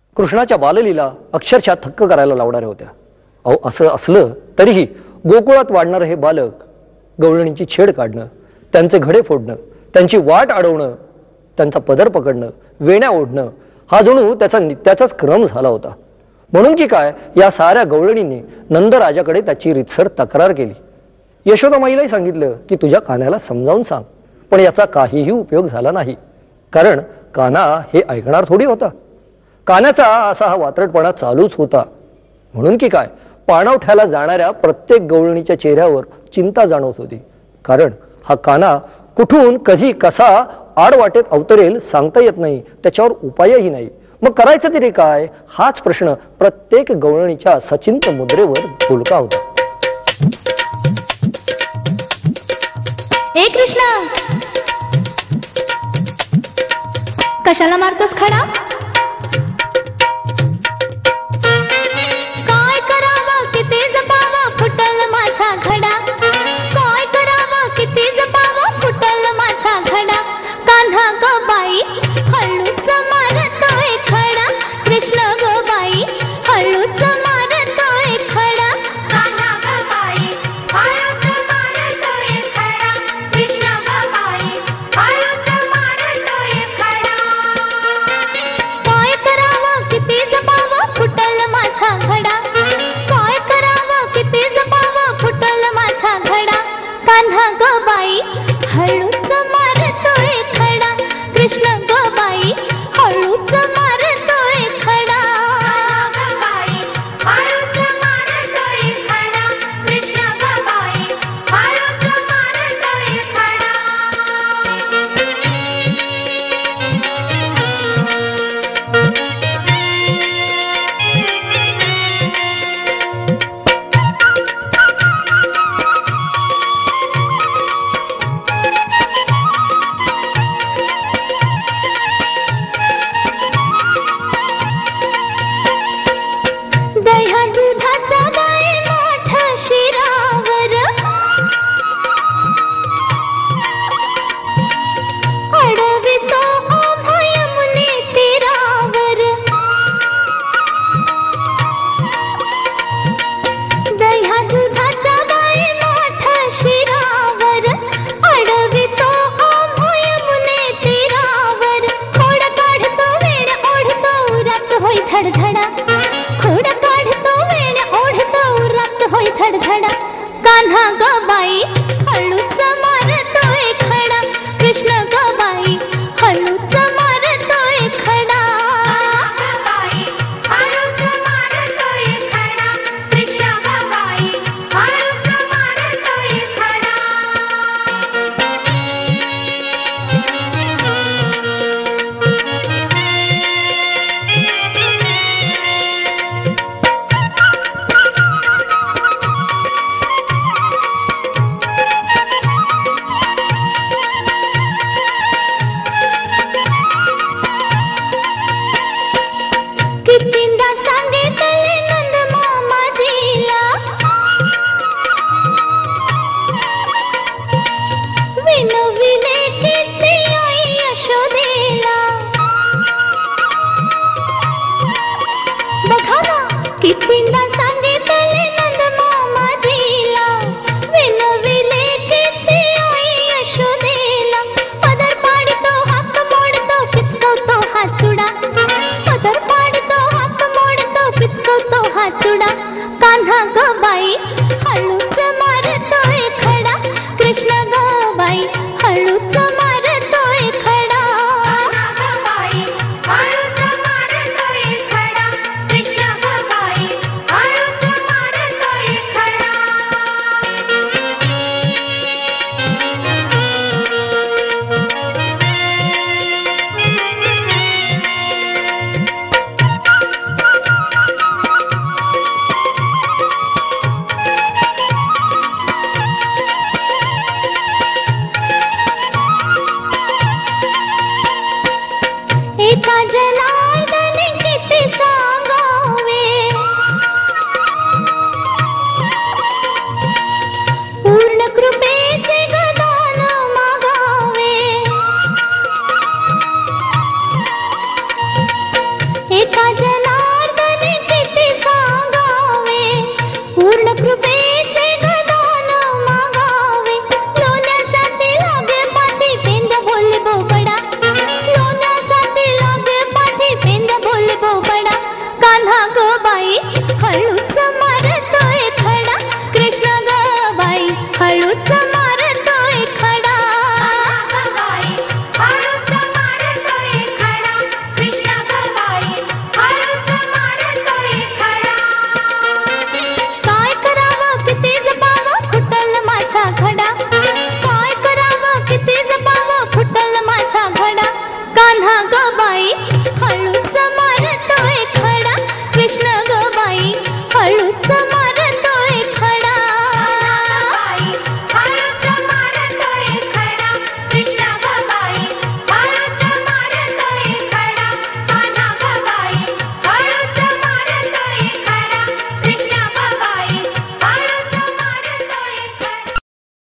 कृष्णाच्या बाललीला अक्षरशः थक्क करायला लावणाऱ्या होत्या. अहो, असं असलं तरीही गोकुळात वाढणारं हे बालक गवळणींची छेड काढणं, त्यांचे घडे फोडणं, त्यांची वाट अडवणं, त्यांचा पदर पकडणं, वेण्या ओढणं हा जणू त्याचा नित्याचाच क्रम झाला होता. म्हणून की काय या साऱ्या गवळणींनी नंदराजाकडे त्याची रीतसर तक्रार केली. यशोदामाईलाही सांगितलं की तुझ्या कान्याला समजावून सांग, पण याचा काहीही उपयोग झाला नाही. कारण कान्हा हे ऐकणार थोडी होता. कान्याचा असा हा वात्रटपणा चालूच होता. म्हणून की काय पाणवठ्याला जाणाऱ्या प्रत्येक गवळणीच्या चेहऱ्यावर चिंता जाणवत होती. कारण हा कान्हा कुठून कधी कसा आडवाटेत अवतरेल सांगता येत नाही, त्याच्यावर उपायही नाही. मग करायचं तरी काय हाच प्रश्न प्रत्येक गवळणीच्या सचिंत मुद्रेवर फुलका होता. ए कृष्णा, कशाला मारतोस खडा? काय करावं किती जपावं फुटल माझा घडा. काय करावं किती जपावं फुटल माझा घडा. कान्हा ग बाई हळूच मारतोय खडा. कृष्ण ग बाई हळूच मारतोय खडा. कान्हा ग बाई हळूच मारतोय खडा. कृष्ण ग बाई हळूच मारतोय खडा. काय करावं किती जपावं फुटल माझा घडा. काय करावं किती जपावं फुटल माझा घडा. कान्हा ग बाई हळूच मारतोय खडा. कृष्ण ग बाई हळूच मारतोय खडा. हळूच मारतोय खडा. कृष्ण ग बाई हळूच मारतोय खडा. दह्या दुधाचा बाई मोठा शिरावर. अडवितो ओघा यमुने तीरावर. दह्या दुधाचा बाई मोठा शिरावर. अडवितो ओघा यमुने तीरावर. खोड काढतो वेण्या ओढतो उरात होई धडधडा. खोड काढतो वेण्या ओढतो उरात होई धडधडा. कान्हा ग बाई हळूच मारतोय खडा. कृष्ण ग बाई हळूच मारतोय खडा. हळूच मारतोय खडा. कृष्ण ग बाई हळूच मारतोय खडा. कितींदा सांगितले नंद मामाजीला. विनविले किती आई यशोदेला. बघा ना कितींदा